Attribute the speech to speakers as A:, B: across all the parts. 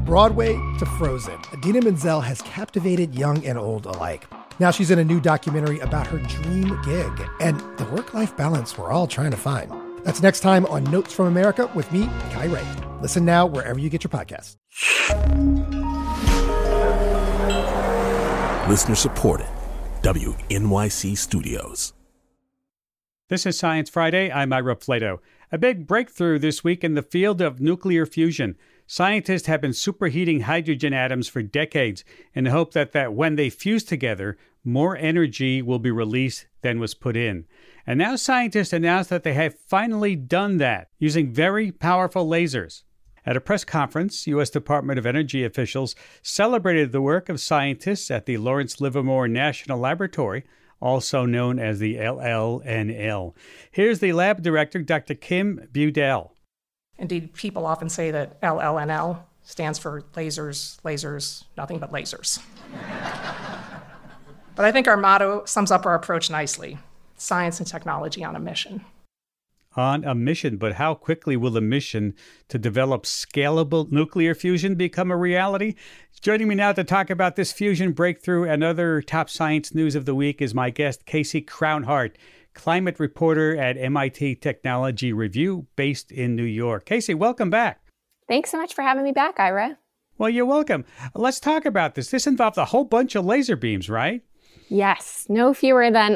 A: Broadway to Frozen, Idina Menzel has captivated young and old alike. Now she's in a new documentary about her dream gig and the work-life balance we're all trying to find. That's next time on Notes from America with me, Kai Ray. Listen now wherever you get your podcasts.
B: Listener supported. WNYC Studios.
C: This is Science Friday. I'm Ira Flato. A big breakthrough this week in the field of nuclear fusion. Scientists have been superheating hydrogen atoms for decades in the hope that when they fuse together, more energy will be released than was put in. And now scientists announced that they have finally done that using very powerful lasers. At a press conference, U.S. Department of Energy officials celebrated the work of scientists at the Lawrence Livermore National Laboratory, also known as the LLNL. Here's the lab director, Dr. Kim Budell.
D: Indeed, people often say that LLNL stands for lasers, nothing but lasers. But I think our motto sums up our approach nicely: science and technology on a mission.
C: On a mission, but how quickly will the mission to develop scalable nuclear fusion become a reality? Joining me now to talk about this fusion breakthrough and other top science news of the week is my guest, Casey Crownhart, climate reporter at MIT Technology Review, based in New York. Casey, welcome back.
E: Thanks so much for having me back, Ira.
C: Well, you're welcome. Let's talk about this. This involved a whole bunch of laser beams, right?
E: Yes, no fewer than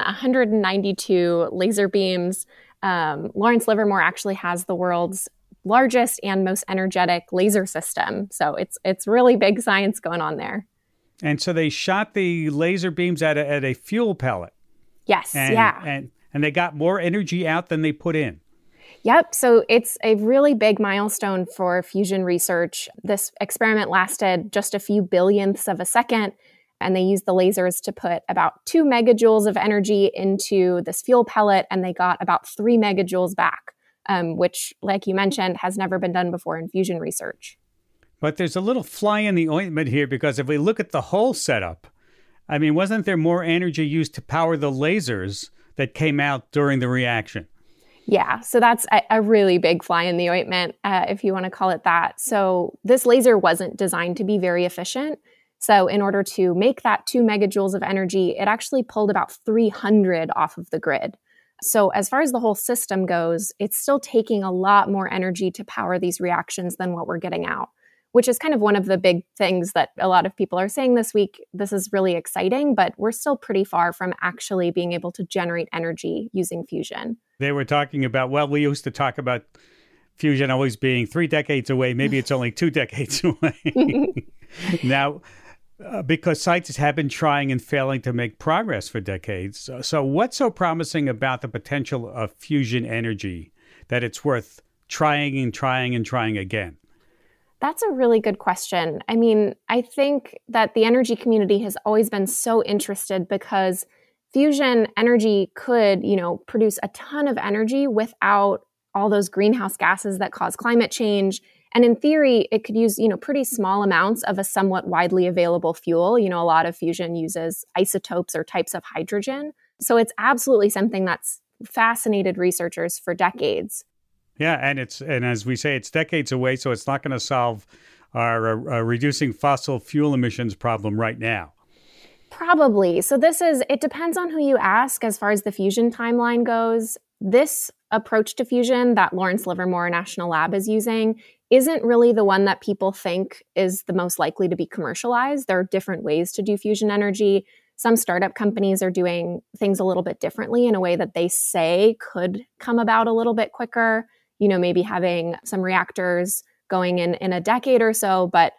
E: 192 laser beams. Lawrence Livermore actually has the world's largest and most energetic laser system. So it's really big science going on there. And
C: so they shot the laser beams at a fuel pellet.
E: Yes,
C: And they got more energy out than they put in.
E: Yep. So it's a really big milestone for fusion research. This experiment lasted just a few billionths of a second, and they used the lasers to put about 2 megajoules of energy into this fuel pellet, and they got about 3 megajoules back, which, like you mentioned, has never been done before in fusion research.
C: But there's a little fly in the ointment here, because if we look at the whole setup, I mean, wasn't there more energy used to power the lasers that came out during the reaction?
E: Yeah, so that's a really big fly in the ointment, if you want to call it that. So this laser wasn't designed to be very efficient. So in order to make that 2 megajoules of energy, it actually pulled about 300 off of the grid. So as far as the whole system goes, it's still taking a lot more energy to power these reactions than what we're getting out, which is kind of one of the big things that a lot of people are saying this week. This is really exciting, but we're still pretty far from actually being able to generate energy using fusion.
C: They were talking about, well, we used to talk about fusion always being 3 decades away. Maybe it's only 2 decades away. Now, because scientists have been trying and failing to make progress for decades. So what's so promising about the potential of fusion energy that it's worth trying and trying and trying again?
E: That's a really good question. I mean, I think that the energy community has always been so interested because fusion energy could, produce a ton of energy without all those greenhouse gases that cause climate change. And in theory, it could use, pretty small amounts of a somewhat widely available fuel. A lot of fusion uses isotopes or types of hydrogen. So it's absolutely something that's fascinated researchers for decades.
C: Yeah, and as we say, it's decades away, so it's not going to solve our reducing fossil fuel emissions problem right now.
E: Probably. So it depends on who you ask as far as the fusion timeline goes. This approach to fusion that Lawrence Livermore National Lab is using isn't really the one that people think is the most likely to be commercialized. There are different ways to do fusion energy. Some startup companies are doing things a little bit differently in a way that they say could come about a little bit quicker, maybe having some reactors going in a decade or so. But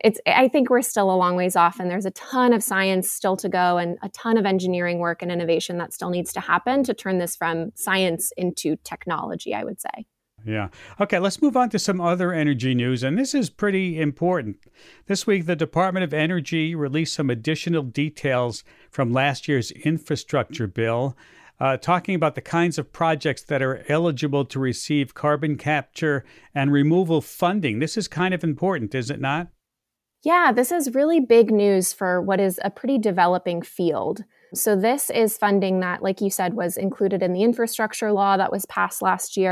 E: I think we're still a long ways off, and there's a ton of science still to go and a ton of engineering work and innovation that still needs to happen to turn this from science into technology, I would say.
C: Yeah. Okay, let's move on to some other energy news, and this is pretty important. This week, the Department of Energy released some additional details from last year's infrastructure bill, talking about the kinds of projects that are eligible to receive carbon capture and removal funding. This is kind of important, is it not?
E: Yeah, this is really big news for what is a pretty developing field. So this is funding that, like you said, was included in the infrastructure law that was passed last year.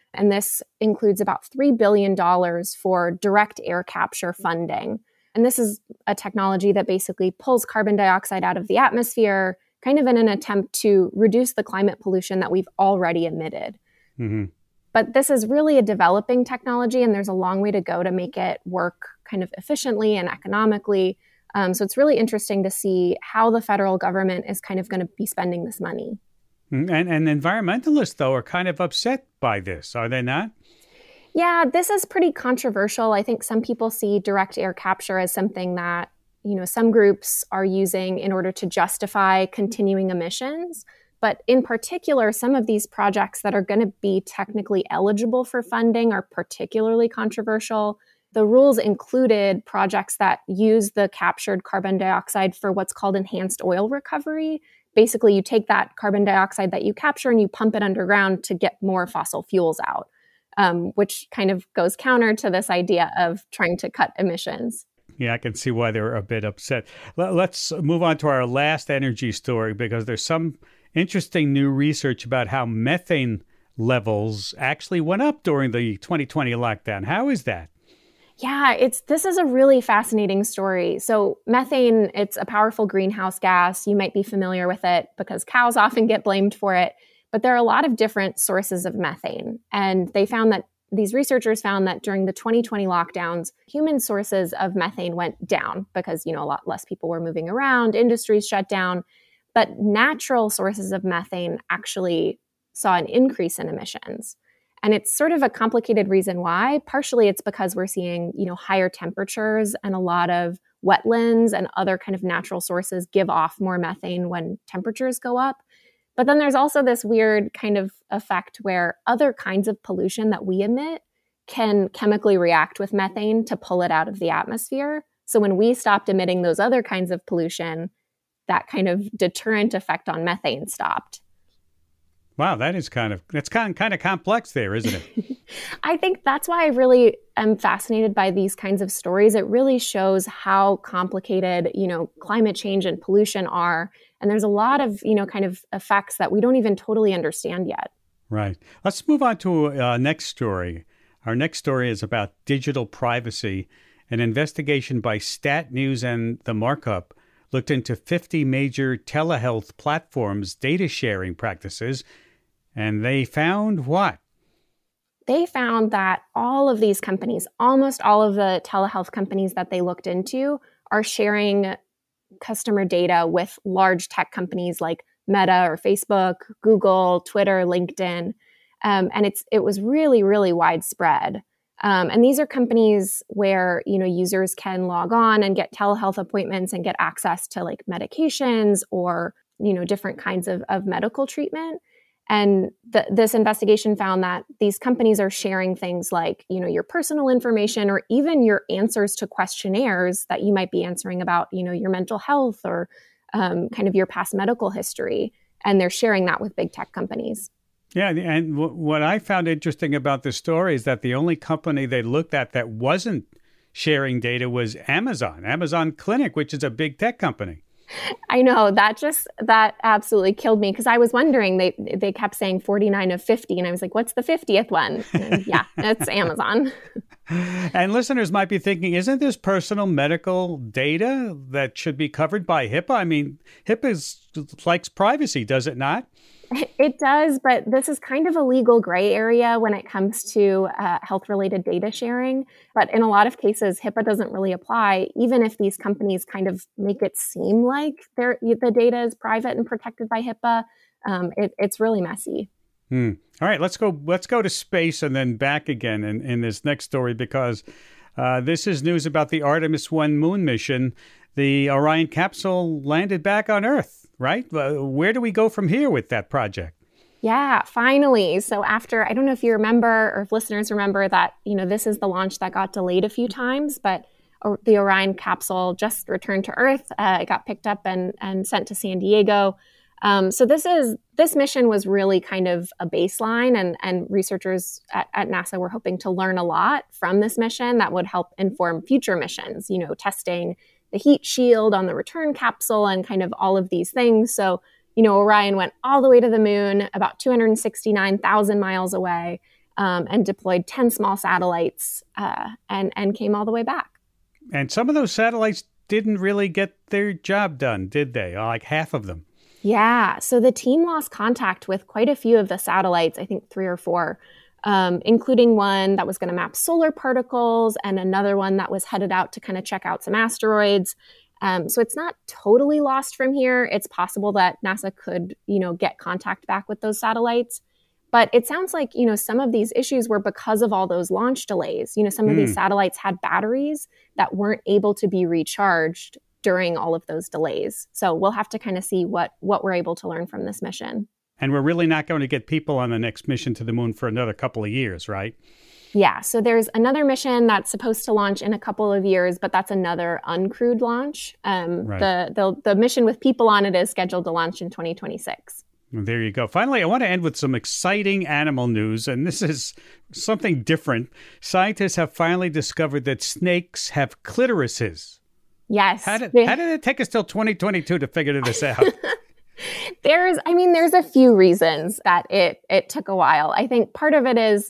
E: And this includes about $3 billion for direct air capture funding. And this is a technology that basically pulls carbon dioxide out of the atmosphere, kind of in an attempt to reduce the climate pollution that we've already emitted. Mm-hmm. But this is really a developing technology, and there's a long way to go to make it work kind of efficiently and economically. So it's really interesting to see how the federal government is kind of going to be spending this money.
C: And environmentalists, though, are kind of upset by this, are they not?
E: Yeah, this is pretty controversial. I think some people see direct air capture as something that, some groups are using in order to justify continuing emissions. But in particular, some of these projects that are going to be technically eligible for funding are particularly controversial. The rules included projects that use the captured carbon dioxide for what's called enhanced oil recovery. Basically, you take that carbon dioxide that you capture and you pump it underground to get more fossil fuels out, which kind of goes counter to this idea of trying to cut emissions.
C: Yeah, I can see why they're a bit upset. Let's move on to our last energy story, because there's some interesting new research about how methane levels actually went up during the 2020 lockdown. How is that?
E: Yeah, this is a really fascinating story. So methane, it's a powerful greenhouse gas. You might be familiar with it because cows often get blamed for it. But there are a lot of different sources of methane. And these researchers found that during the 2020 lockdowns, human sources of methane went down because, a lot less people were moving around, industries shut down. But natural sources of methane actually saw an increase in emissions. And it's sort of a complicated reason why. Partially it's because we're seeing, higher temperatures and a lot of wetlands and other kind of natural sources give off more methane when temperatures go up. But then there's also this weird kind of effect where other kinds of pollution that we emit can chemically react with methane to pull it out of the atmosphere. So when we stopped emitting those other kinds of pollution, that kind of deterrent effect on methane stopped.
C: Wow, that's kind of complex there, isn't it?
E: I think that's why I really am fascinated by these kinds of stories. It really shows how complicated, climate change and pollution are. And there's a lot of, kind of effects that we don't even totally understand yet.
C: Right. Let's move on to our next story. Our next story is about digital privacy. An investigation by Stat News and The Markup looked into 50 major telehealth platforms' data sharing practices. And they found what?
E: They found that all of these companies, almost all of the telehealth companies that they looked into, are sharing customer data with large tech companies like Meta or Facebook, Google, Twitter, LinkedIn. And it was really, really widespread. And these are companies where, users can log on and get telehealth appointments and get access to like medications or, different kinds of medical treatment. And this investigation found that these companies are sharing things like, your personal information or even your answers to questionnaires that you might be answering about, your mental health or kind of your past medical history. And they're sharing that with big tech companies.
C: Yeah, and what I found interesting about this story is that the only company they looked at that wasn't sharing data was Amazon Clinic, which is a big tech company.
E: I know, that absolutely killed me because I was wondering, they kept saying 49 of 50 and I was like, what's the 50th one? And yeah, it's Amazon.
C: And listeners might be thinking, isn't this personal medical data that should be covered by HIPAA? I mean, HIPAA likes privacy, does it not?
E: It does, but this is kind of a legal gray area when it comes to health-related data sharing. But in a lot of cases, HIPAA doesn't really apply, even if these companies kind of make it seem like the data is private and protected by HIPAA. It's really messy.
C: All right, let's go to space and then back again in this next story, because this is news about the Artemis 1 moon mission. The Orion capsule landed back on Earth, right? Where do we go from here with that project?
E: Yeah, finally. So after, I don't know if you remember or if listeners remember that, this is the launch that got delayed a few times, but the Orion capsule just returned to Earth. It got picked up and sent to San Diego. So this mission was really kind of a baseline, and researchers at NASA were hoping to learn a lot from this mission that would help inform future missions, testing the heat shield on the return capsule and kind of all of these things. So, Orion went all the way to the moon, about 269,000 miles away. and deployed 10 small satellites and came all the way back.
C: And some of those satellites didn't really get their job done, did they? Like half of them.
E: Yeah. So the team lost contact with quite a few of the satellites, I think 3 or 4, including one that was going to map solar particles and another one that was headed out to kind of check out some asteroids. So it's not totally lost from here. It's possible that NASA could, get contact back with those satellites. But it sounds like, some of these issues were because of all those launch delays. Some of these satellites had batteries that weren't able to be recharged during all of those delays. So we'll have to kind of see what we're able to learn from this mission.
C: And we're really not going to get people on the next mission to the moon for another couple of years, right?
E: Yeah, so there's another mission that's supposed to launch in a couple of years, but that's another uncrewed launch.
C: Right.
E: The mission with people on it is scheduled to launch in 2026.
C: Well, there you go. Finally, I want to end with some exciting animal news, and this is something different. Scientists have finally discovered that snakes have clitorises.
E: Yes.
C: How did it take us till 2022 to figure this out?
E: There's a few reasons that it took a while. I think part of it is,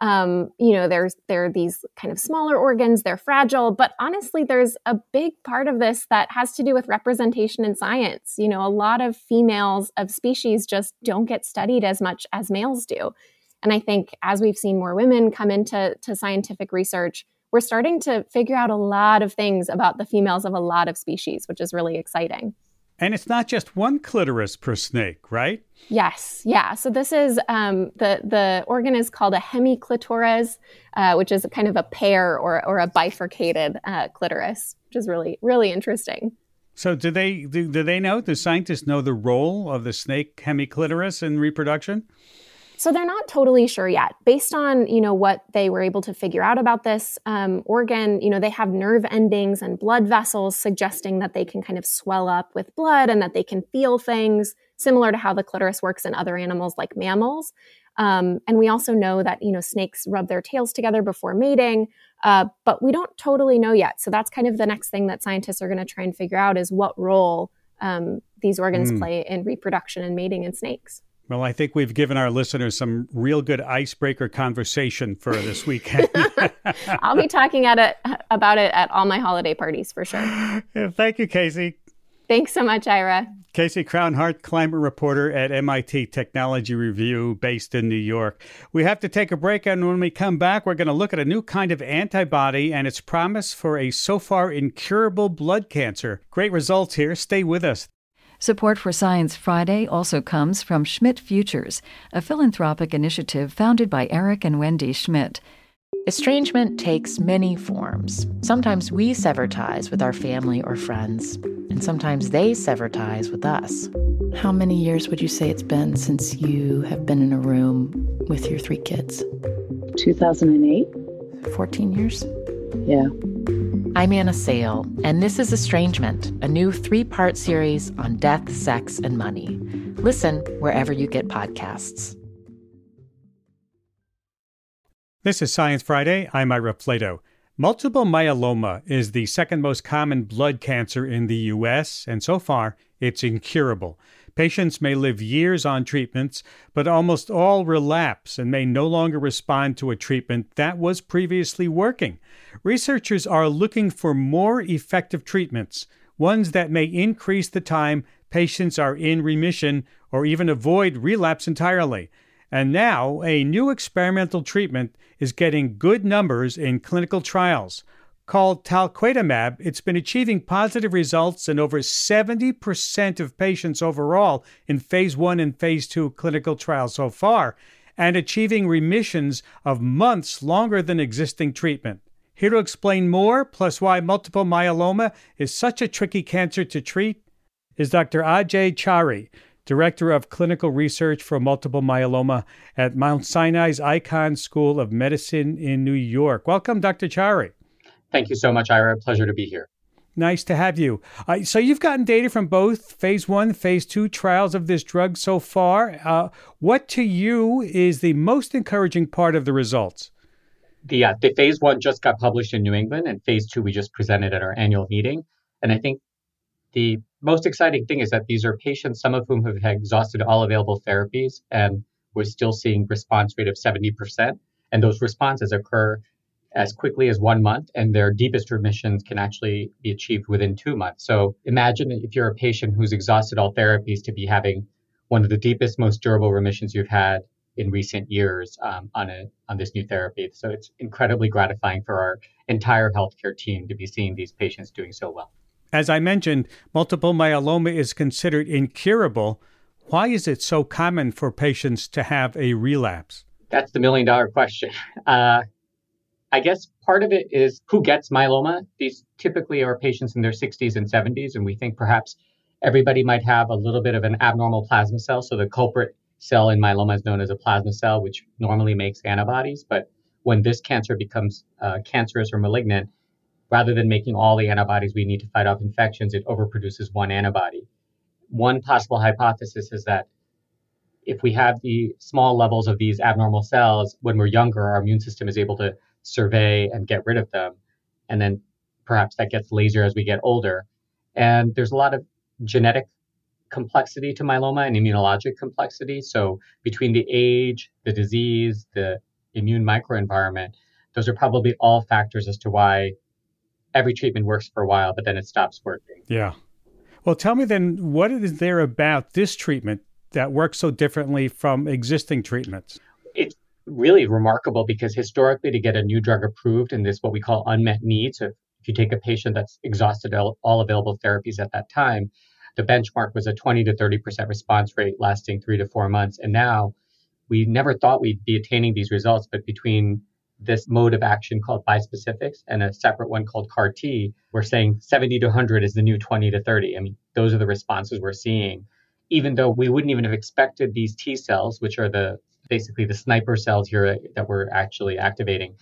E: there are these kind of smaller organs, they're fragile, but honestly, there's a big part of this that has to do with representation in science. A lot of females of species just don't get studied as much as males do. And I think as we've seen more women come into scientific research, we're starting to figure out a lot of things about the females of a lot of species, which is really exciting.
C: And it's not just one clitoris per snake, right?
E: Yes. Yeah. So this is, the organ is called a hemiclitoris, which is kind of a pair or a bifurcated clitoris, which is really, really interesting.
C: So do scientists know the role of the snake hemiclitoris in reproduction?
E: So they're not totally sure yet. Based on, what they were able to figure out about this organ, they have nerve endings and blood vessels suggesting that they can kind of swell up with blood and that they can feel things, similar to how the clitoris works in other animals like mammals. And we also know that, snakes rub their tails together before mating, but we don't totally know yet. So that's kind of the next thing that scientists are going to try and figure out is what role these organs play in reproduction and mating in snakes.
C: Well, I think we've given our listeners some real good icebreaker conversation for this weekend.
E: I'll be talking about it at all my holiday parties for sure.
C: Yeah, thank you, Casey.
E: Thanks so much, Ira.
C: Casey Crownhart, climate reporter at MIT Technology Review, based in New York. We have to take a break, and when we come back, we're going to look at a new kind of antibody and its promise for a so far incurable blood cancer. Great results here. Stay with us.
F: Support for Science Friday also comes from Schmidt Futures, a philanthropic initiative founded by Eric and Wendy Schmidt.
G: Estrangement takes many forms. Sometimes we sever ties with our family or friends, and sometimes they sever ties with us.
H: How many years would you say it's been since you have been in a room with your 3 kids?
I: 2008.
H: 14 years?
I: Yeah.
G: I'm Anna Sale, and this is Estrangement, a new 3-part series on death, sex, and money. Listen wherever you get podcasts.
C: This is Science Friday. I'm Ira Flato. Multiple myeloma is the second most common blood cancer in the U.S., and so far, it's incurable. Patients may live years on treatments, but almost all relapse and may no longer respond to a treatment that was previously working. Researchers are looking for more effective treatments, ones that may increase the time patients are in remission or even avoid relapse entirely. And now, a new experimental treatment is getting good numbers in clinical trials. Called talquetamab, it's been achieving positive results in over 70% of patients overall in Phase 1 and Phase 2 clinical trials so far, and achieving remissions of months longer than existing treatment. Here to explain more, plus why multiple myeloma is such a tricky cancer to treat, is Dr. Ajay Chari, Director of Clinical Research for Multiple Myeloma at Mount Sinai's Icahn School of Medicine in New York. Welcome, Dr. Chari.
J: Thank you so much, Ira. Pleasure to be here.
C: Nice to have you. So you've gotten data from both Phase 1, Phase 2 trials of this drug so far. What to you is the most encouraging part of the results?
J: The Phase 1 just got published in New England, and Phase 2 we just presented at our annual meeting. And I think the most exciting thing is that these are patients, some of whom have exhausted all available therapies, and we're still seeing response rate of 70%. And those responses occur as quickly as 1 month, and their deepest remissions can actually be achieved within 2 months. So imagine if you're a patient who's exhausted all therapies to be having one of the deepest, most durable remissions you've had in recent years on this new therapy. So it's incredibly gratifying for our entire healthcare team to be seeing these patients doing so well.
C: As I mentioned, multiple myeloma is considered incurable. Why is it so common for patients to have a relapse?
J: That's the million-dollar question. I guess part of it is who gets myeloma. These typically are patients in their 60s and 70s, and we think perhaps everybody might have a little bit of an abnormal plasma cell. So the culprit cell in myeloma is known as a plasma cell, which normally makes antibodies. But when this cancer becomes cancerous or malignant, rather than making all the antibodies we need to fight off infections, it overproduces one antibody. One possible hypothesis is that if we have the small levels of these abnormal cells, when we're younger, our immune system is able to survey and get rid of them. And then perhaps that gets lazier as we get older. And there's a lot of genetic complexity to myeloma and immunologic complexity. So between the age, the disease, the immune microenvironment, those are probably all factors as to why every treatment works for a while, but then it stops working.
C: Yeah. Well, tell me then, what is there about this treatment that works so differently from existing treatments?
J: It's really remarkable because historically to get a new drug approved in this, what we call unmet needs, so if you take a patient that's exhausted all available therapies at that time, the benchmark was a 20 to 30% response rate lasting 3 to 4 months. And now we never thought we'd be attaining these results, but between this mode of action called bispecifics and a separate one called CAR T, we're saying 70 to 100 is the new 20 to 30. I mean, those are the responses we're seeing, even though we wouldn't even have expected these T cells, which are basically the sniper cells here that we're actually activating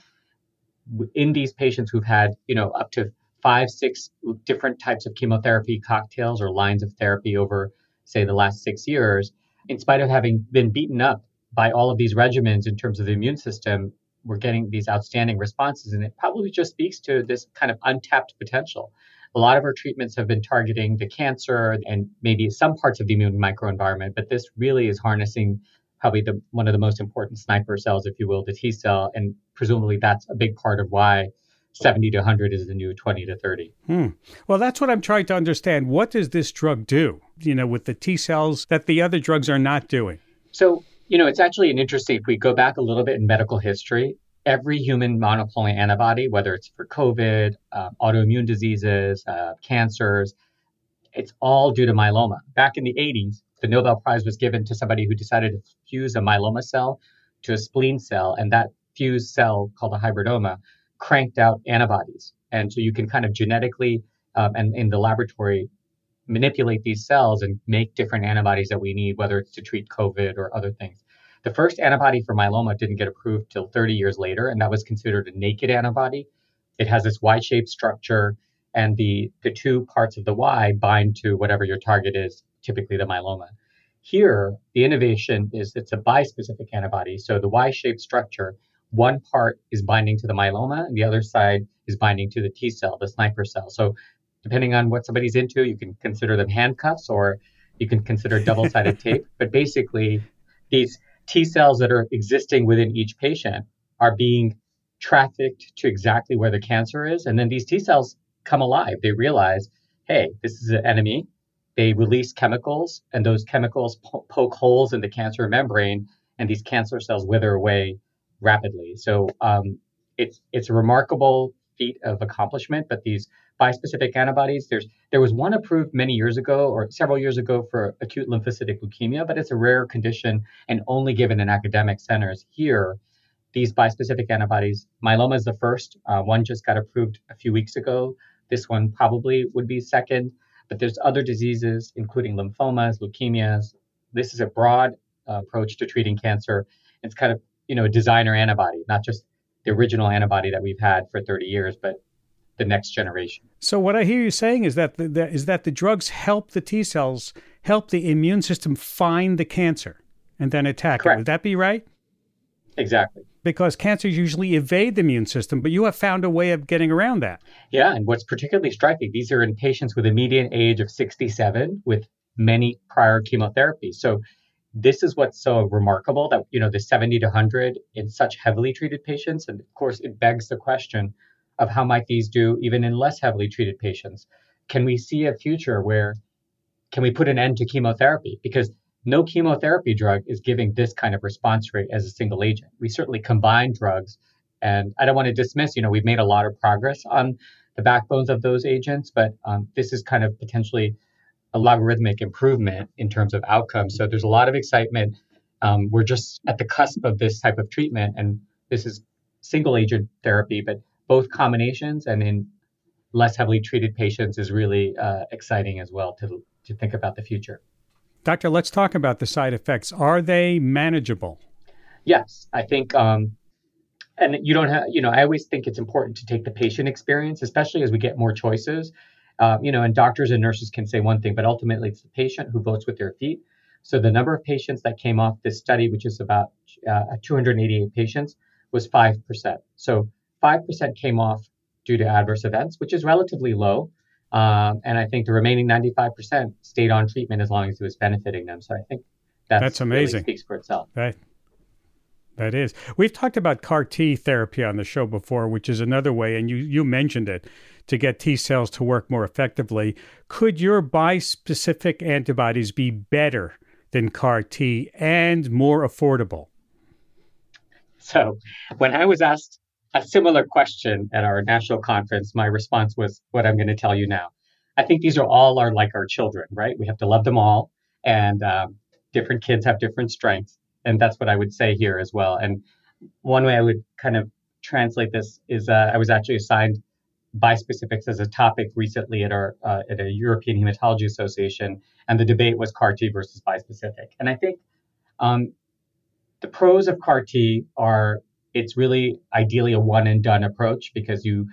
J: in these patients who've had, up to 5-6 different types of chemotherapy cocktails or lines of therapy over, say, the last 6 years. In spite of having been beaten up by all of these regimens in terms of the immune system, we're getting these outstanding responses. And it probably just speaks to this kind of untapped potential. A lot of our treatments have been targeting the cancer and maybe some parts of the immune microenvironment, but this really is harnessing probably one of the most important sniper cells, if you will, the T cell. And presumably that's a big part of why 70 to 100 is the new 20 to 30.
C: Well, that's what I'm trying to understand. What does this drug do, with the T cells that the other drugs are not doing?
J: So, it's actually if we go back a little bit in medical history, every human monoclonal antibody, whether it's for COVID, autoimmune diseases, cancers, it's all due to myeloma. Back in the 80s, the Nobel Prize was given to somebody who decided to fuse a myeloma cell to a spleen cell, and that fused cell, called a hybridoma, cranked out antibodies. And so you can kind of genetically and in the laboratory manipulate these cells and make different antibodies that we need, whether it's to treat COVID or other things. The first antibody for myeloma didn't get approved till 30 years later, and that was considered a naked antibody. It has this Y-shaped structure, and the two parts of the Y bind to whatever your target is, typically the myeloma. Here, the innovation is it's a bispecific antibody. So the Y-shaped structure, one part is binding to the myeloma, and the other side is binding to the T cell, the sniper cell. So depending on what somebody's into, you can consider them handcuffs or you can consider double-sided tape. But basically, these T cells that are existing within each patient are being trafficked to exactly where the cancer is. And then these T cells come alive. They realize, hey, this is an enemy. They release chemicals, and those chemicals poke holes in the cancer membrane, and these cancer cells wither away rapidly. So it's a remarkable feat of accomplishment. But these bispecific antibodies, there was one approved many years ago or several years ago for acute lymphocytic leukemia, but it's a rare condition and only given in academic centers. Here, these bispecific antibodies, myeloma is the first. One just got approved a few weeks ago. This one probably would be second, but there's other diseases, including lymphomas, leukemias. This is a broad approach to treating cancer. It's kind of, a designer antibody, not just the original antibody that we've had for 30 years, but the next generation.
C: So what I hear you saying is that the drugs help the T cells, help the immune system find the cancer and then attack
J: Correct.
C: it. Would that be right?
J: Exactly.
C: Because cancers usually evade the immune system, but you have found a way of getting around that.
J: Yeah, and what's particularly striking, these are in patients with a median age of 67 with many prior chemotherapies. So this is what's so remarkable that, the 70 to 100 in such heavily treated patients. And of course, it begs the question of how might these do even in less heavily treated patients? Can we see a future where can we put an end to chemotherapy? Because no chemotherapy drug is giving this kind of response rate as a single agent. We certainly combine drugs. And I don't want to dismiss, we've made a lot of progress on the backbones of those agents, but this is kind of potentially a logarithmic improvement in terms of outcomes. So there's a lot of excitement. We're just at the cusp of this type of treatment, and this is single agent therapy, but both combinations and in less heavily treated patients is really exciting as well to think about the future.
C: Doctor, let's talk about the side effects. Are they manageable?
J: Yes, I think, and you don't have, I always think it's important to take the patient experience, especially as we get more choices. And doctors and nurses can say one thing, but ultimately it's the patient who votes with their feet. So the number of patients that came off this study, which is about 288 patients, was 5%. So 5% came off due to adverse events, which is relatively low. And I think the remaining 95% stayed on treatment as long as it was benefiting them. So I think that's amazing. Really speaks for itself.
C: That is. We've talked about CAR T therapy on the show before, which is another way, and you mentioned it, to get T cells to work more effectively. Could your bispecific antibodies be better than CAR T and more affordable?
J: So when I was asked a similar question at our national conference, my response was what I'm going to tell you now. I think these are all like our children, right? We have to love them all, and different kids have different strengths. And that's what I would say here as well. And one way I would kind of translate this is I was actually assigned bispecifics as a topic recently at a European Hematology Association, and the debate was CAR T versus bispecific. And I think the pros of CAR T are it's really ideally a one and done approach, because you're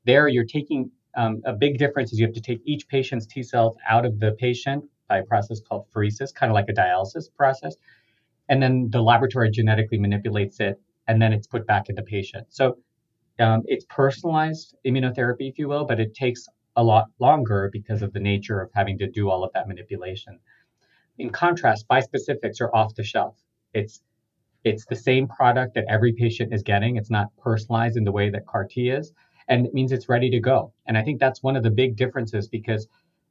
J: taking a big difference is you have to take each patient's T cells out of the patient by a process called pheresis, kind of like a dialysis process. And then the laboratory genetically manipulates it, and then it's put back in the patient. So it's personalized immunotherapy, if you will, but it takes a lot longer because of the nature of having to do all of that manipulation. In contrast, bispecifics are off the shelf. It's the same product that every patient is getting. It's not personalized in the way that CAR T is, and it means it's ready to go. And I think that's one of the big differences, because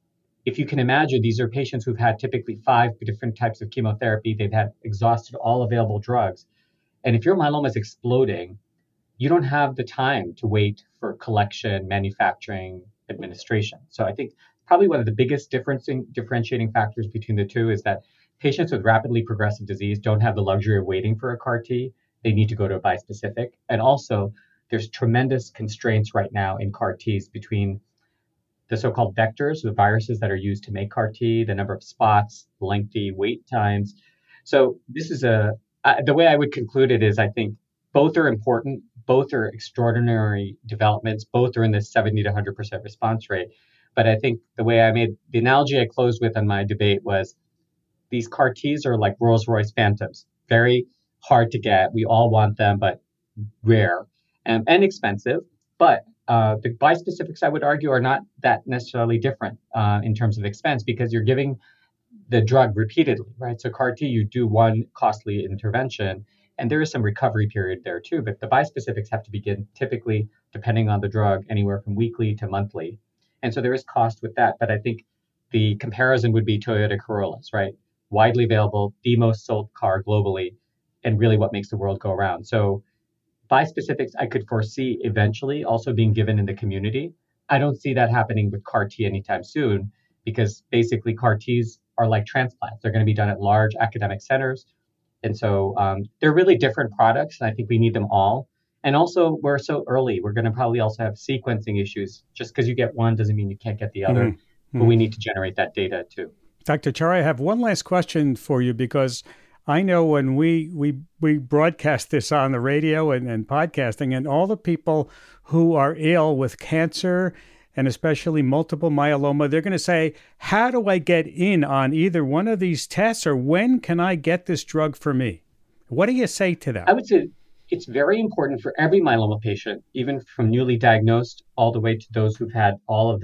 J: if you can imagine, these are patients who've had typically 5 different types of chemotherapy. They've had exhausted all available drugs. And if your myeloma is exploding, you don't have the time to wait for collection, manufacturing, administration. So I think probably one of the biggest differentiating factors between the two is that patients with rapidly progressive disease don't have the luxury of waiting for a CAR T. They need to go to a bispecific. And also, there's tremendous constraints right now in CAR Ts between the so-called vectors, the viruses that are used to make CAR T, the number of spots, lengthy wait times. So this is the way I would conclude it is I think both are important, both are extraordinary developments, both are in this 70 to 100% response rate. But I think the analogy I closed with on my debate was these CAR Ts are like Rolls-Royce Phantoms, very hard to get. We all want them, but rare and expensive. But the bispecifics, I would argue, are not that necessarily different in terms of expense, because you're giving the drug repeatedly, right? So CAR T, you do one costly intervention, and there is some recovery period there too. But the bispecifics have to begin typically, depending on the drug, anywhere from weekly to monthly. And so there is cost with that. But I think the comparison would be Toyota Corollas, right? Widely available, the most sold car globally, and really what makes the world go around. So bispecifics, I could foresee eventually also being given in the community. I don't see that happening with CAR T anytime soon, because basically CAR Ts are like transplants. They're going to be done at large academic centers. And so they're really different products, and I think we need them all. And also, we're so early. We're going to probably also have sequencing issues. Just because you get one doesn't mean you can't get the other. Mm-hmm. But we need to generate that data too.
C: Dr. Char, I have one last question for you, because I know when we broadcast this on the radio and podcasting, and all the people who are ill with cancer and especially multiple myeloma, they're going to say, how do I get in on either one of these tests, or when can I get this drug for me? What do you say to them?
J: I would say it's very important for every myeloma patient, even from newly diagnosed all the way to those who've had all of the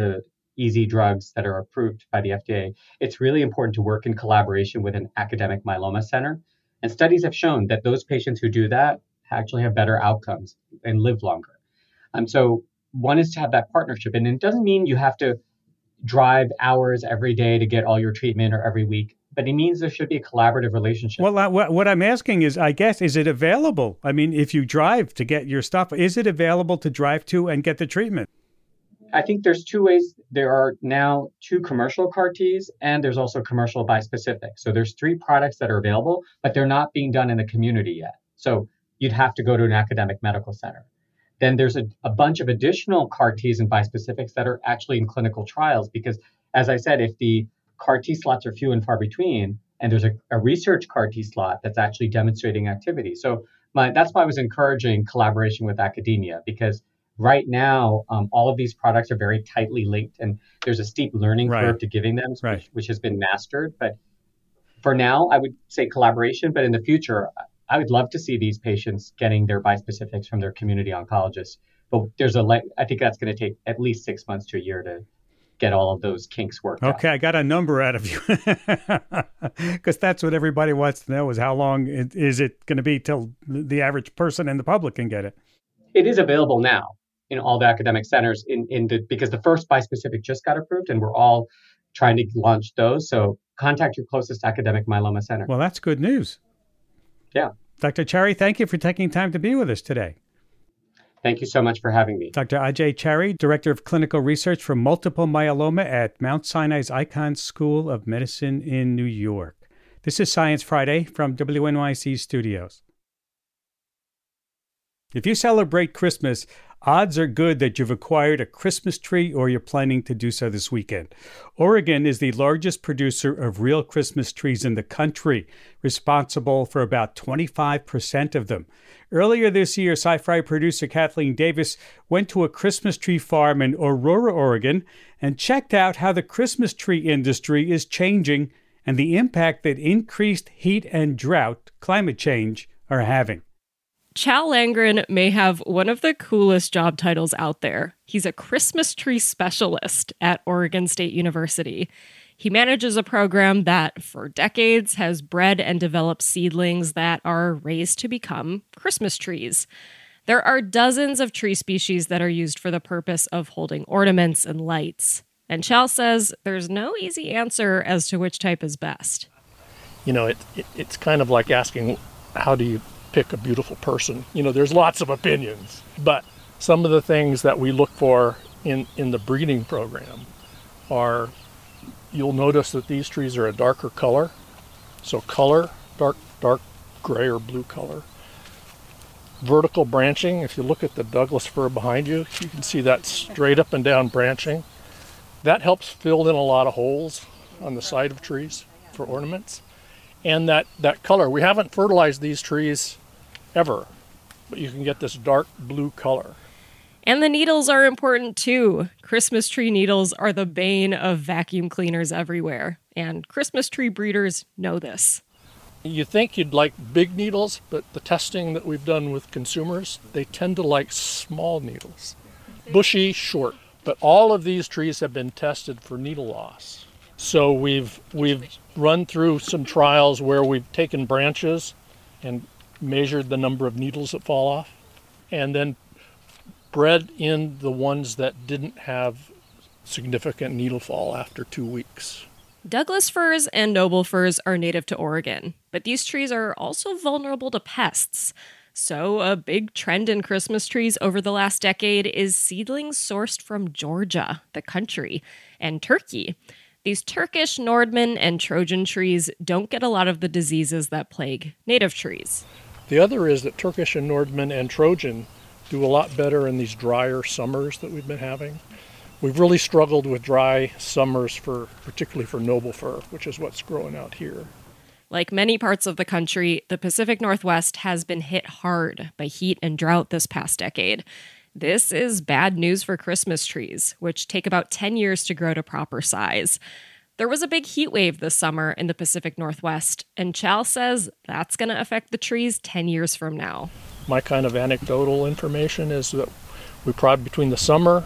J: easy drugs that are approved by the FDA, it's really important to work in collaboration with an academic myeloma center. And studies have shown that those patients who do that actually have better outcomes and live longer. So one is to have that partnership. And it doesn't mean you have to drive hours every day to get all your treatment or every week, but it means there should be a collaborative relationship.
C: Well, what I'm asking is, I guess, is it available? I mean, if you drive to get your stuff, is it available to drive to and get the treatment?
J: I think there's two ways. There are now 2 commercial CAR Ts, and there's also commercial bispecific. So there's 3 products that are available, but they're not being done in the community yet. So you'd have to go to an academic medical center. Then there's a bunch of additional CAR Ts and bispecifics that are actually in clinical trials, because, as I said, if the CAR T slots are few and far between, and there's a research CAR T slot that's actually demonstrating activity. So that's why I was encouraging collaboration with academia, because right now, all of these products are very tightly linked, and there's a steep learning curve to giving them, which has been mastered. But for now, I would say collaboration. But in the future, I would love to see these patients getting their bispecifics from their community oncologists. But I think that's going to take at least 6 months to a year to get all of those kinks worked out.
C: Okay, I got a number out of you, because that's what everybody wants to know, is how long is it going to be till the average person and the public can get it?
J: It is available now in all the academic centers because the first bispecific just got approved, and we're all trying to launch those. So contact your closest academic myeloma center.
C: Well, that's good news.
J: Yeah.
C: Dr. Chari, thank you for taking time to be with us today.
J: Thank you so much for having me.
C: Dr. Ajay Chari, Director of Clinical Research for Multiple Myeloma at Mount Sinai's Icahn School of Medicine in New York. This is Science Friday from WNYC Studios. If you celebrate Christmas, odds are good that you've acquired a Christmas tree or you're planning to do so this weekend. Oregon is the largest producer of real Christmas trees in the country, responsible for about 25% of them. Earlier this year, Sci-Fi producer Kathleen Davis went to a Christmas tree farm in Aurora, Oregon, and checked out how the Christmas tree industry is changing and the impact that increased heat and drought, climate change, are having.
K: Chal Langren may have one of the coolest job titles out there. He's a Christmas tree specialist at Oregon State University. He manages a program that, for decades, has bred and developed seedlings that are raised to become Christmas trees. There are dozens of tree species that are used for the purpose of holding ornaments and lights. And Chal says there's no easy answer as to which type is best.
L: You know, it's kind of like asking, how do you pick a beautiful person? You know, there's lots of opinions, but some of the things that we look for in the breeding program are, you'll notice that these trees are a darker color. So color, dark gray or blue color. Vertical branching, if you look at the Douglas fir behind you, you can see that straight up and down branching. That helps fill in a lot of holes on the side of trees for ornaments. And that color, we haven't fertilized these trees ever, but you can get this dark blue color.
K: And the needles are important too. Christmas tree needles are the bane of vacuum cleaners everywhere, and Christmas tree breeders know this.
L: You think you'd like big needles, but the testing that we've done with consumers, they tend to like small needles. Bushy, short. But all of these trees have been tested for needle loss. So we've run through some trials where we've taken branches and measured the number of needles that fall off, and then bred in the ones that didn't have significant needle fall after 2 weeks.
K: Douglas firs and noble firs are native to Oregon, but these trees are also vulnerable to pests. So a big trend in Christmas trees over the last decade is seedlings sourced from Georgia, the country, and Turkey. These Turkish, Nordman, and Trojan trees don't get a lot of the diseases that plague native trees.
L: The other is that Turkish and Nordman and Trojan do a lot better in these drier summers that we've been having. We've really struggled with dry summers, particularly for noble fir, which is what's growing out here.
K: Like many parts of the country, the Pacific Northwest has been hit hard by heat and drought this past decade. This is bad news for Christmas trees, which take about 10 years to grow to proper size. There was a big heat wave this summer in the Pacific Northwest, and Chal says that's going to affect the trees 10 years from now.
L: My kind of anecdotal information is that we probably, between the summer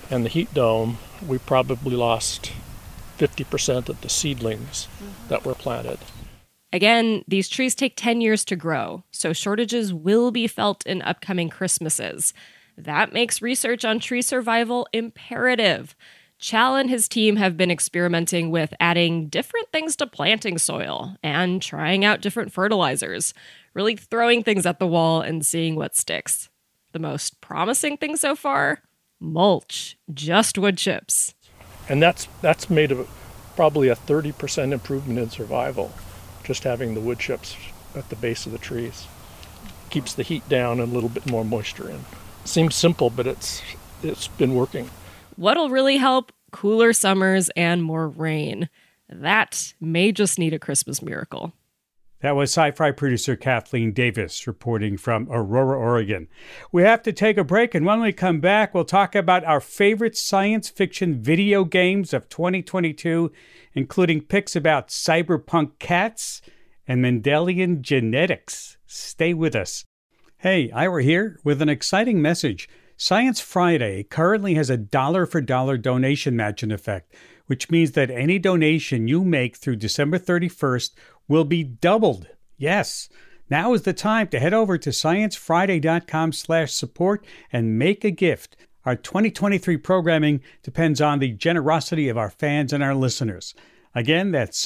L: and the heat dome, we probably lost 50% of the seedlings that were planted.
K: Again, these trees take 10 years to grow, so shortages will be felt in upcoming Christmases. That makes research on tree survival imperative. Chal and his team have been experimenting with adding different things to planting soil and trying out different fertilizers, really throwing things at the wall and seeing what sticks. The most promising thing so far? Mulch, just wood chips.
L: And that's made probably a 30% improvement in survival, just having the wood chips at the base of the trees. Keeps the heat down and a little bit more moisture in. Seems simple, but it's been working.
K: What'll really help? Cooler summers and more rain. That may just need a Christmas miracle.
C: That was Sci-Fi producer Kathleen Davis reporting from Aurora, Oregon. We have to take a break, and when we come back, we'll talk about our favorite science fiction video games of 2022, including picks about cyberpunk cats and Mendelian genetics. Stay with us. Hey, Ira here with an exciting message. Science Friday currently has a dollar-for-dollar donation match in effect, which means that any donation you make through December 31st will be doubled. Yes, now is the time to head over to sciencefriday.com/support and make a gift. Our 2023 programming depends on the generosity of our fans and our listeners. Again, that's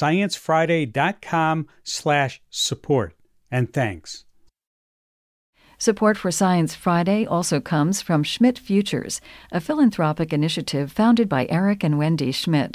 C: sciencefriday.com/support. And thanks.
F: Support for Science Friday also comes from Schmidt Futures, a philanthropic initiative founded by Eric and Wendy Schmidt.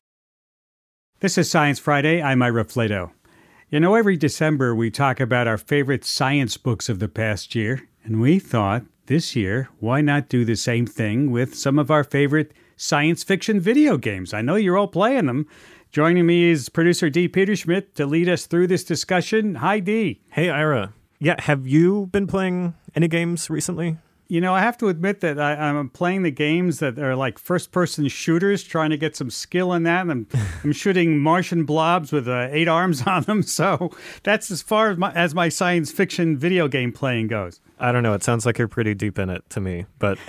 C: This is Science Friday. I'm Ira Flato. You know, every December we talk about our favorite science books of the past year, and we thought this year, why not do the same thing with some of our favorite science fiction video games? I know you're all playing them. Joining me is producer Dee Peterschmidt to lead us through this discussion. Hi, Dee.
M: Hey, Ira. Yeah, have you been playing any games recently?
C: You know, I have to admit that I'm playing the games that are like first-person shooters, trying to get some skill in that. And I'm shooting Martian blobs with 8 arms on them. So that's as far as my science fiction video game playing goes.
M: I don't know. It sounds like you're pretty deep in it to me. But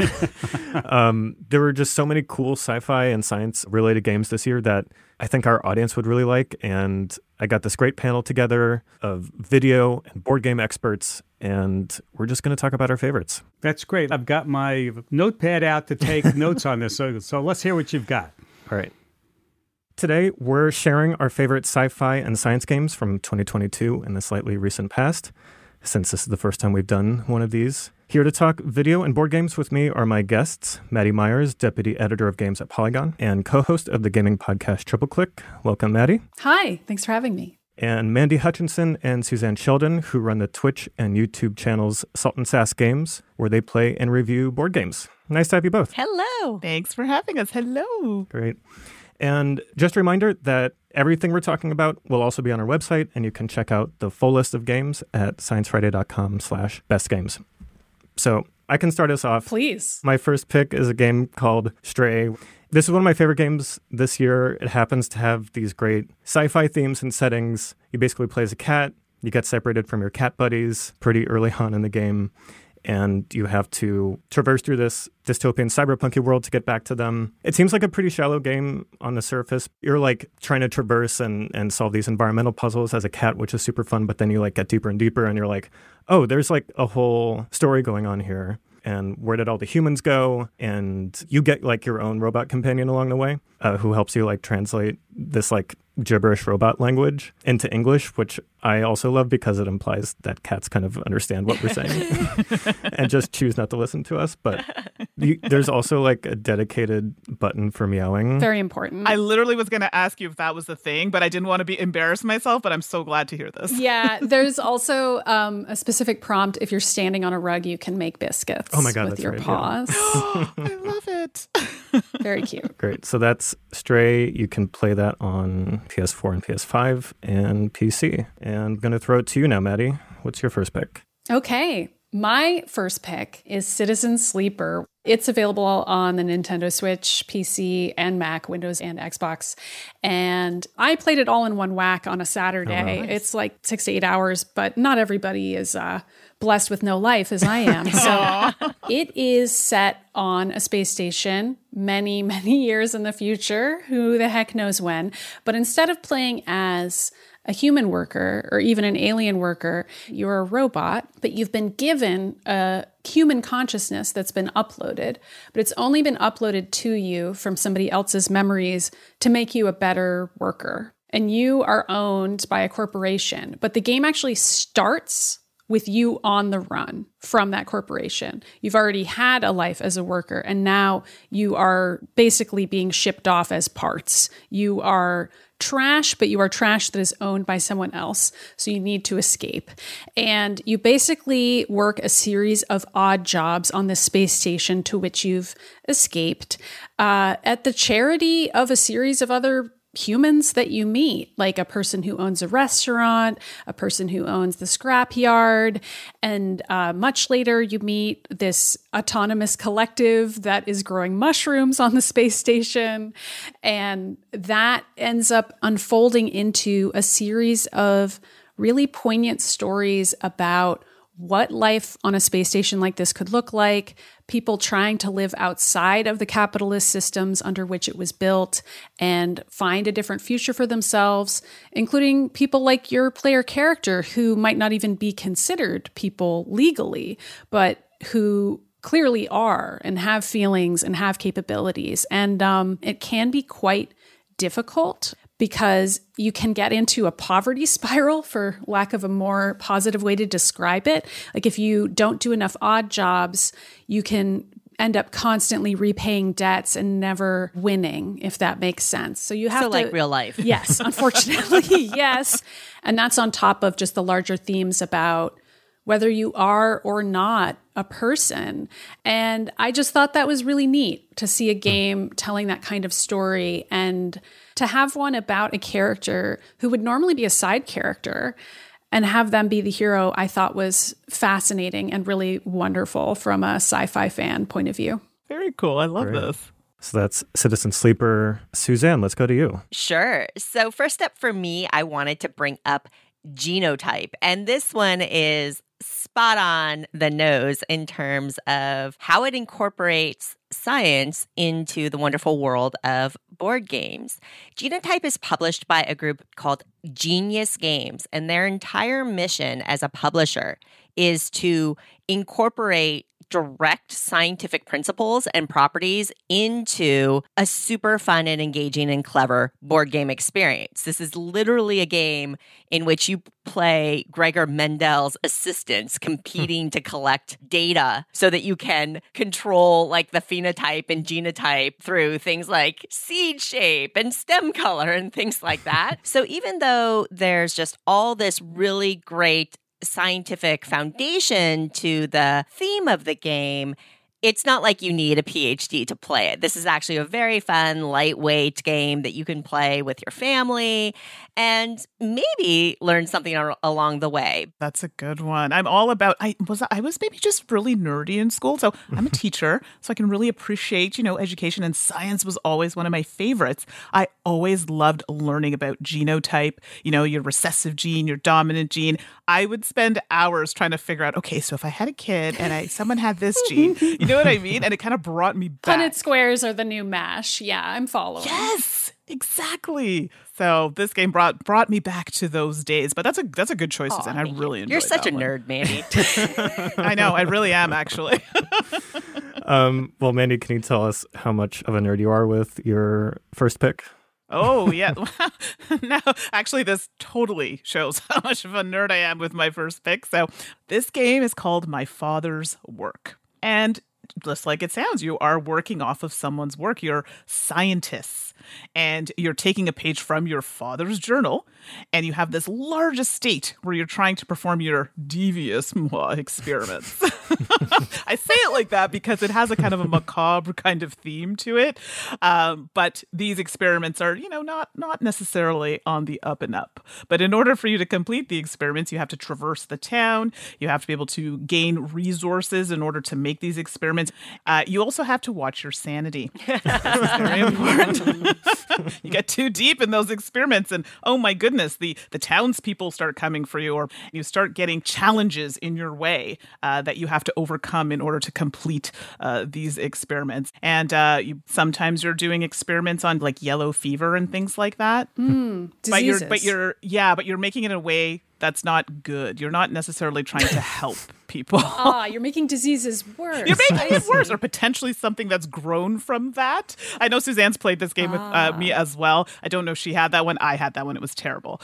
M: there were just so many cool sci-fi and science-related games this year that I think our audience would really like. And I got this great panel together of video and board game experts, and we're just going to talk about our favorites.
C: That's great. I've got my notepad out to take notes on this, so let's hear what you've got.
M: All right. Today, we're sharing our favorite sci-fi and science games from 2022 and the slightly recent past, since this is the first time we've done one of these. Here to talk video and board games with me are my guests, Maddie Myers, Deputy Editor of Games at Polygon, and co-host of the gaming podcast Triple Click. Welcome, Maddie.
N: Hi, thanks for having me.
M: And Mandy Hutchinson and Suzanne Sheldon, who run the Twitch and YouTube channels Salt and Sass Games, where they play and review board games. Nice to have you both.
O: Hello. Thanks for having us. Hello.
M: Great. And just a reminder that everything we're talking about will also be on our website, and you can check out the full list of games at sciencefriday.com/bestgames. So I can start us off.
N: Please.
M: My first pick is a game called Stray. This is one of my favorite games this year. It happens to have these great sci-fi themes and settings. You basically play as a cat. You get separated from your cat buddies pretty early on in the game, and you have to traverse through this dystopian cyberpunky world to get back to them. It seems like a pretty shallow game on the surface. You're like trying to traverse and solve these environmental puzzles as a cat, which is super fun, but then you like get deeper and deeper and you're like, oh, there's like a whole story going on here. And where did all the humans go? And you get like your own robot companion along the way who helps you like translate this like gibberish robot language into English, which I also love because it implies that cats kind of understand what we're saying and just choose not to listen to us. But there's also like a dedicated button for meowing.
N: Very important.
O: I literally was going to ask you if that was the thing, but I didn't want to be embarrassed myself, but I'm so glad to hear this.
N: Yeah, there's also a specific prompt. If you're standing on a rug, you can make biscuits
M: with
N: that's your
M: right,
N: paws.
O: Yeah. I love it.
N: Very cute.
M: Great. So that's Stray. You can play that on PS4 and PS5 and PC. And I'm going to throw it to you now, Maddie. What's your first pick?
N: Okay. My first pick is Citizen Sleeper. It's available on the Nintendo Switch, PC, and Mac, Windows, and Xbox. And I played it all in one whack on a Saturday.
P: Nice.
N: It's like 6 to 8 hours, but not everybody is blessed with no life as I am. So it is set on a space station many, many years in the future. Who the heck knows when? But instead of playing as a human worker or even an alien worker, you're a robot, but you've been given a human consciousness that's been uploaded, but it's only been uploaded to you from somebody else's memories to make you a better worker. And you are owned by a corporation, but the game actually starts with you on the run from that corporation. You've already had a life as a worker, and now you are basically being shipped off as parts. You are trash, but you are trash that is owned by someone else. So you need to escape. And you basically work a series of odd jobs on the space station to which you've escaped at the charity of a series of other humans that you meet, like a person who owns a restaurant, a person who owns the scrapyard, and much later you meet this autonomous collective that is growing mushrooms on the space station, and that ends up unfolding into a series of really poignant stories about what life on a space station like this could look like, people trying to live outside of the capitalist systems under which it was built and find a different future for themselves, including people like your player character who might not even be considered people legally, but who clearly are and have feelings and have capabilities. And it can be quite difficult because you can get into a poverty spiral, for lack of a more positive way to describe it. Like if you don't do enough odd jobs, you can end up constantly repaying debts and never winning, if that makes sense. So you have to,
P: like real life.
N: Yes, unfortunately, yes. And that's on top of just the larger themes about whether you are or not a person. And I just thought that was really neat to see a game telling that kind of story, and to have one about a character who would normally be a side character and have them be the hero, I thought was fascinating and really wonderful from a sci-fi fan point of view.
O: Very cool. I love this.
M: So that's Citizen Sleeper. Suzanne, let's go to you.
P: Sure. So first up for me, I wanted to bring up Genotype. And this one is spot on the nose in terms of how it incorporates science into the wonderful world of board games. Genotype is published by a group called Genius Games, and their entire mission as a publisher is to incorporate direct scientific principles and properties into a super fun and engaging and clever board game experience. This is literally a game in which you play Gregor Mendel's assistants competing to collect data so that you can control like the phenotype and genotype through things like seed shape and stem color and things like that. So even though there's just all this really great scientific foundation to the theme of the game, it's not like you need a PhD to play it. This is actually a very fun, lightweight game that you can play with your family and maybe learn something along the way.
O: That's a good one. I'm all about, I was maybe just really nerdy in school. So I'm a teacher, so I can really appreciate, education, and science was always one of my favorites. I always loved learning about genotype, your recessive gene, your dominant gene. I would spend hours trying to figure out, okay, so if I had a kid and someone had this gene, you know what I mean? And it kind of brought me back.
N: Punnett squares are the new MASH. Yeah, I'm following.
O: Yes, exactly. So this game brought me back to those days. But that's a good choice, Suzanne. I really enjoyed it.
P: You're such a nerd, Mandy.
O: I know. I really am, actually.
M: Well, Mandy, can you tell us how much of a nerd you are with your first pick?
O: Oh, yeah. No, actually, this totally shows how much of a nerd I am with my first pick. So this game is called My Father's Work. And just like it sounds, you are working off of someone's work. You're scientists, and you're taking a page from your father's journal, and you have this large estate where you're trying to perform your devious experiments. I say it like that because it has a kind of a macabre kind of theme to it. But these experiments are, not necessarily on the up and up. But in order for you to complete the experiments, you have to traverse the town. You have to be able to gain resources in order to make these experiments. experiments. You also have to watch your sanity. That's very important. You get too deep in those experiments and, oh my goodness, the townspeople start coming for you, or you start getting challenges in your way that you have to overcome in order to complete these experiments. And sometimes you're doing experiments on like yellow fever and things like that.
N: Diseases.
O: But you're making it in a way that's not good. You're not necessarily trying to help people.
N: You're making diseases worse.
O: You're making it worse, or potentially something that's grown from that. I know Suzanne's played this game with me as well. I don't know if she had that one. I had that one. It was terrible.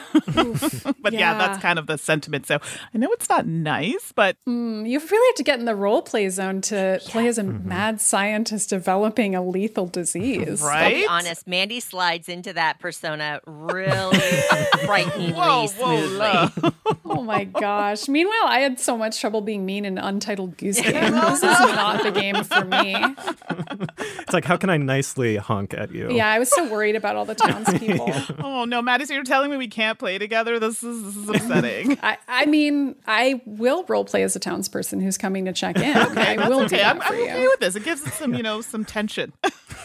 O: But yeah, that's kind of the sentiment. So I know it's not nice, but...
N: you really have to get in the role play zone to play as a mad scientist developing a lethal disease.
P: Right? I'll be honest, Mandy slides into that persona really frighteningly smoothly.
N: Oh my gosh. Meanwhile, I had so much trouble being mean in Untitled Goose Game. This is not the game for me.
M: It's like, how can I nicely honk at you?
N: Yeah, I was so worried about all the townspeople.
O: Oh no, Maddie, so you're telling me we can't play together? This is upsetting.
N: I mean, I will role play as a townsperson who's coming to check in.
O: Okay,
N: I will do that
O: I'm
N: for you.
O: okay with this. It gives it some tension.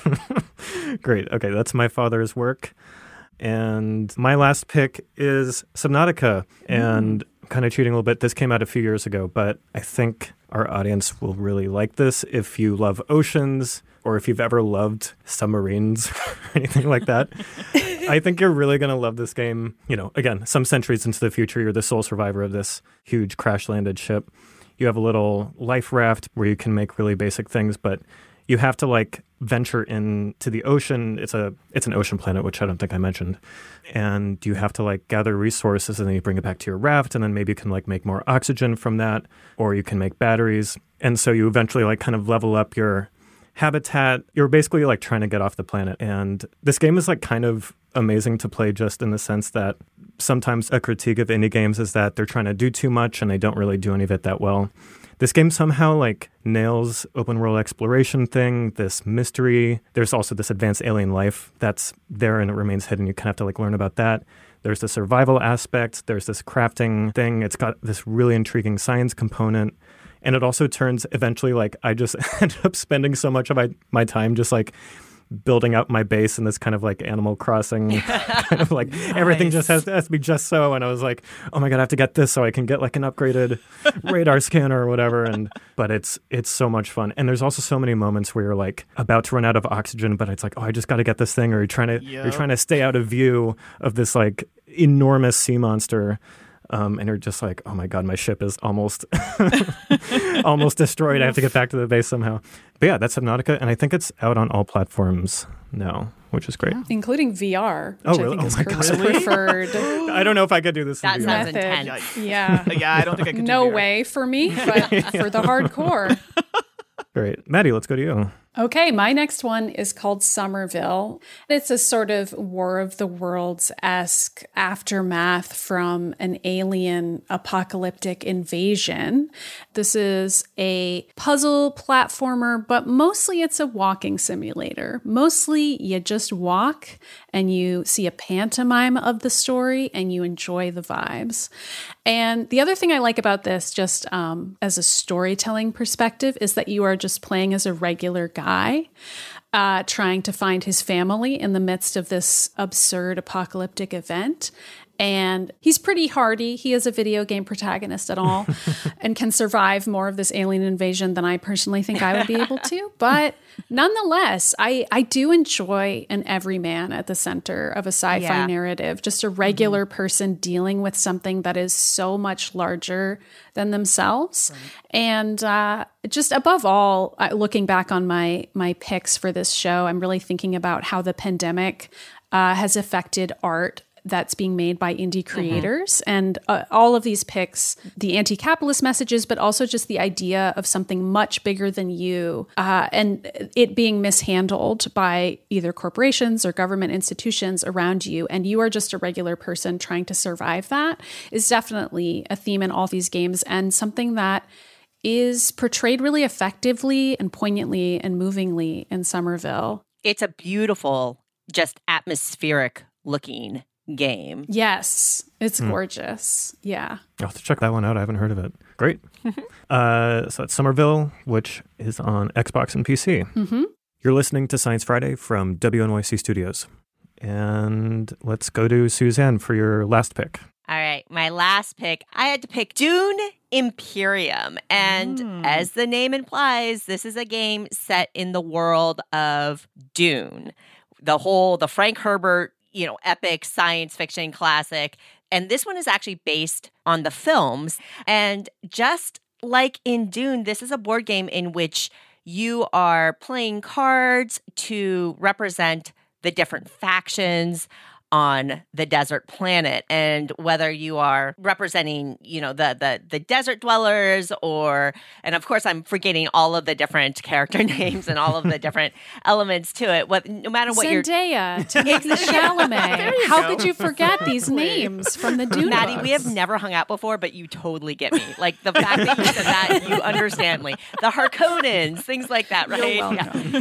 M: Great. Okay, that's my father's work. And my last pick is Subnautica. And I'm kind of cheating a little bit. This came out a few years ago, but I think our audience will really like this if you love oceans or if you've ever loved submarines or anything like that. I think you're really going to love this game. You know, again, some centuries into the future, you're the sole survivor of this huge crash-landed ship. You have a little life raft where you can make really basic things, but you have to like venture into the ocean. It's an ocean planet, which I don't think I mentioned. And you have to like gather resources and then you bring it back to your raft and then maybe you can like make more oxygen from that, or you can make batteries. And so you eventually like kind of level up your habitat. You're basically like trying to get off the planet. And this game is like kind of amazing to play just in the sense that sometimes a critique of indie games is that they're trying to do too much and they don't really do any of it that well. This game somehow like nails open world exploration thing, this mystery. There's also this advanced alien life that's there and it remains hidden. You kind of have to like learn about that. There's the survival aspect. There's this crafting thing. It's got this really intriguing science component. And it also turns eventually like I just ended up spending so much of my time just like building up my base in this kind of like Animal Crossing kind of like everything just has to be just so. And I was like, oh my God, I have to get this so I can get like an upgraded radar scanner or whatever. But it's so much fun. And there's also so many moments where you're like about to run out of oxygen, but it's like, oh, I just got to get this thing. Or you're trying to stay out of view of this like enormous sea monster. And you're just like, oh my God, my ship is almost destroyed. I have to get back to the base somehow. But yeah, that's Subnautica. And I think it's out on all platforms now, which is great.
N: Including VR, which I think is Kurt's preferred.
M: I don't know if I could do this
P: in
M: VR.
P: Sounds intense.
N: Yeah.
O: Yeah, I don't think I could do
N: No
O: VR.
N: way for me, but for the hardcore.
M: Great. Maddie, let's go to you.
N: Okay, my next one is called Somerville. It's a sort of War of the Worlds-esque aftermath from an alien apocalyptic invasion. This is a puzzle platformer, but mostly it's a walking simulator. Mostly you just walk and you see a pantomime of the story and you enjoy the vibes. And the other thing I like about this, just as a storytelling perspective, is that you are just playing as a regular guy trying to find his family in the midst of this absurd apocalyptic event. And he's pretty hardy. He is a video game protagonist at all and can survive more of this alien invasion than I personally think I would be able to. But nonetheless, I do enjoy an everyman at the center of a sci-fi narrative, just a regular person dealing with something that is so much larger than themselves. Right. And just above all, looking back on my picks for this show, I'm really thinking about how the pandemic has affected art that's being made by indie creators. And all of these picks, the anti-capitalist messages, but also just the idea of something much bigger than you and it being mishandled by either corporations or government institutions around you. And you are just a regular person trying to survive that is definitely a theme in all these games and something that is portrayed really effectively and poignantly and movingly in Somerville.
P: It's a beautiful, just atmospheric looking game.
N: Yes, it's gorgeous. Yeah.
M: I'll have to check that one out. I haven't heard of it. Great. So it's Somerville, which is on Xbox and PC.
N: Mm-hmm.
M: You're listening to Science Friday from WNYC Studios. And let's go to Suzanne for your last pick.
P: All right, my last pick, I had to pick Dune Imperium. And as the name implies, this is a game set in the world of Dune. The Frank Herbert, epic science fiction classic. And this one is actually based on the films. And just like in Dune, this is a board game in which you are playing cards to represent the different factions on the desert planet, and whether you are representing, the desert dwellers, and of course I'm forgetting all of the different character names and all of the different elements to it. No matter what
N: Zendaya, Timothée Chalamet. How could you forget these names from the Dune
P: Maddie,
N: books?
P: we have never hung out before, but you totally get me. Like the fact that you said that, you understand me. The Harkonnens, things like that, right?
N: You're welcome.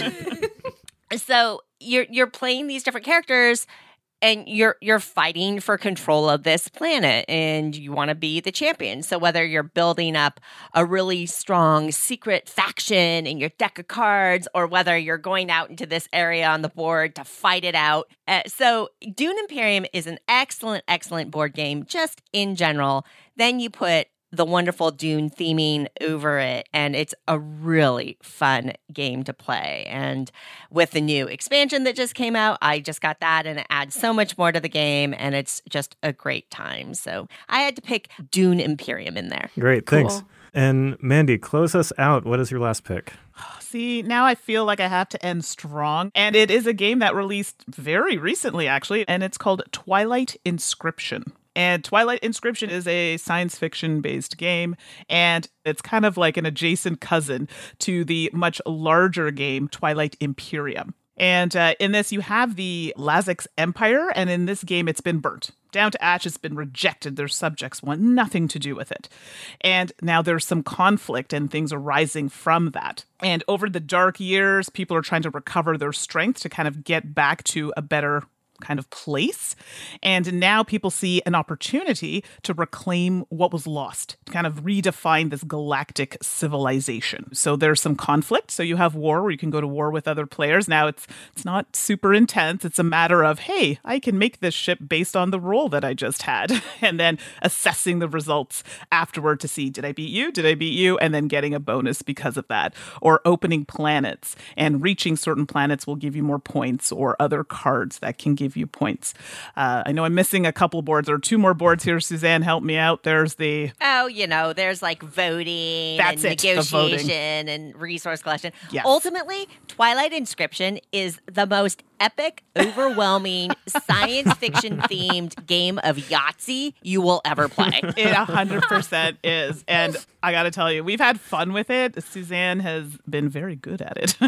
P: Yeah. So you're playing these different characters, and you're fighting for control of this planet, and you want to be the champion. So whether you're building up a really strong secret faction in your deck of cards, or whether you're going out into this area on the board to fight it out. So Dune Imperium is an excellent, excellent board game just in general. Then you put the wonderful Dune theming over it, and it's a really fun game to play. And with the new expansion that just came out, I just got that, and it adds so much more to the game, and it's just a great time. So I had to pick Dune Imperium in there.
M: Great, thanks.
N: Cool.
M: And Mandy, close us out. What is your last pick?
O: See, now I feel like I have to end strong. And it is a game that released very recently, actually, and it's called Twilight Inscription. And Twilight Inscription is a science fiction-based game, and it's kind of like an adjacent cousin to the much larger game Twilight Imperium. And in this, you have the Lazix Empire, and in this game, it's been burnt down to ash. It's been rejected. Their subjects want nothing to do with it. And now there's some conflict and things arising from that. And over the dark years, people are trying to recover their strength to kind of get back to a better kind of place. And now people see an opportunity to reclaim what was lost, to kind of redefine this galactic civilization. So there's some conflict. So you have war where you can go to war with other players. Now it's not super intense. It's a matter of, hey, I can make this ship based on the roll that I just had. And then assessing the results afterward to see, did I beat you? Did I beat you? And then getting a bonus because of that. Or opening planets, and reaching certain planets will give you more points, or other cards that can give you points. I know I'm missing a couple boards. There are two more boards here. Suzanne, help me out. There's the...
P: there's like voting
O: and
P: negotiation and resource collection.
O: Yes.
P: Ultimately, Twilight Inscription is the most epic, overwhelming, science fiction themed game of Yahtzee you will ever play.
O: It 100% is. And I got to tell you, we've had fun with it. Suzanne has been very good at it.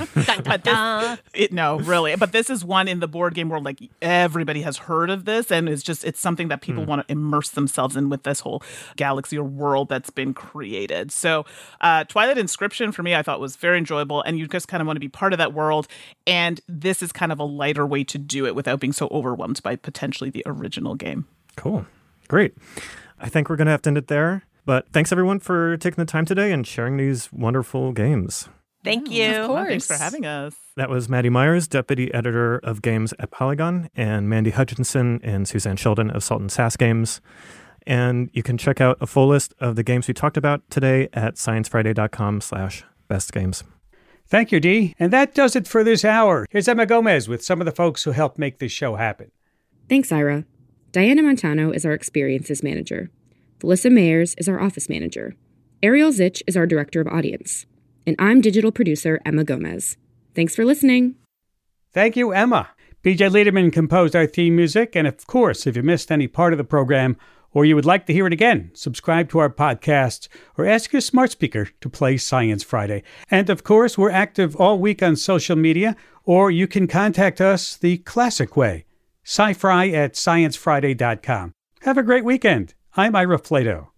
O: But this is one in the board game world, like everybody has heard of this, and it's something that people want to immerse themselves in with this whole galaxy or world that's been created. So Twilight Inscription for me, I thought was very enjoyable, and you just kind of want to be part of that world. And this is kind of a lighter way to do it without being so overwhelmed by potentially the original game.
M: Cool. Great. I think we're going to have to end it there. But thanks, everyone, for taking the time today and sharing these wonderful games.
P: Thank you.
N: Of course.
O: Thanks for having us.
M: That was Maddie Myers, Deputy Editor of Games at Polygon, and Mandy Hutchinson and Suzanne Sheldon of Salt and Sass Games. And you can check out a full list of the games we talked about today at sciencefriday.com/bestgames.
C: Thank you, Dee. And that does it for this hour. Here's Emma Gomez with some of the folks who helped make this show happen.
Q: Thanks, Ira. Diana Montano is our Experiences Manager. Felissa Mayers is our Office Manager. Ariel Zich is our Director of Audience. And I'm Digital Producer Emma Gomez. Thanks for listening.
C: Thank you, Emma. BJ Liederman composed our theme music. And of course, if you missed any part of the program, or you would like to hear it again, subscribe to our podcast or ask your smart speaker to play Science Friday. And of course, we're active all week on social media, or you can contact us the classic way, sci-fi@sciencefriday.com. Have a great weekend. I'm Ira Flato.